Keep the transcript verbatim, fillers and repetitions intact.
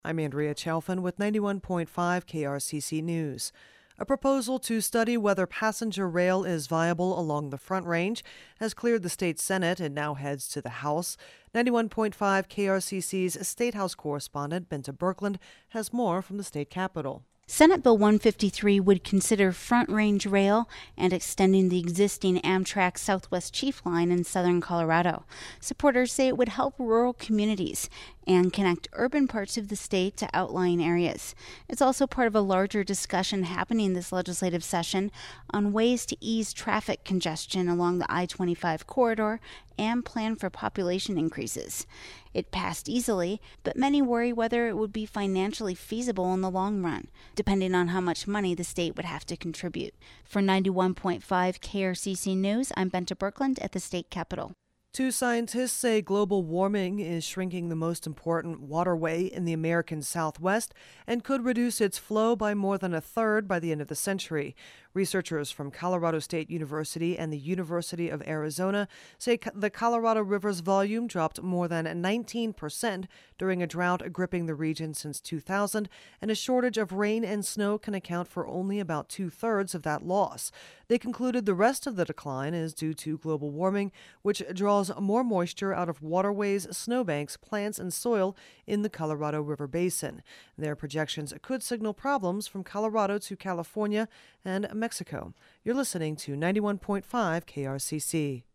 I'm Andrea Chalfin with ninety-one point five K R C C News. A proposal to study whether passenger rail is viable along the Front Range has cleared the state Senate and now heads to the House. ninety-one point five K R C C's State House correspondent Benta Birkeland has more from the state capitol. Senate Bill one fifty-three would consider Front Range Rail and extending the existing Amtrak Southwest Chief Line in southern Colorado. Supporters say it would help rural communities and connect urban parts of the state to outlying areas. It's also part of a larger discussion happening this legislative session on ways to ease traffic congestion along the I twenty-five corridor and plan for population increases. It passed easily, but many worry whether it would be financially feasible in the long run, depending on how much money the state would have to contribute. For ninety-one point five K R C C News, I'm Benta Birkeland at the state capitol. Two scientists say global warming is shrinking the most important waterway in the American Southwest and could reduce its flow by more than a third by the end of the century. Researchers from Colorado State University and the University of Arizona say the Colorado River's volume dropped more than nineteen percent during a drought gripping the region since two thousand, and a shortage of rain and snow can account for only about two-thirds of that loss. They concluded the rest of the decline is due to global warming, which draws more moisture out of waterways, snowbanks, plants, and soil in the Colorado River Basin. Their projections could signal problems from Colorado to California and Mexico. You're listening to ninety-one point five K R C C.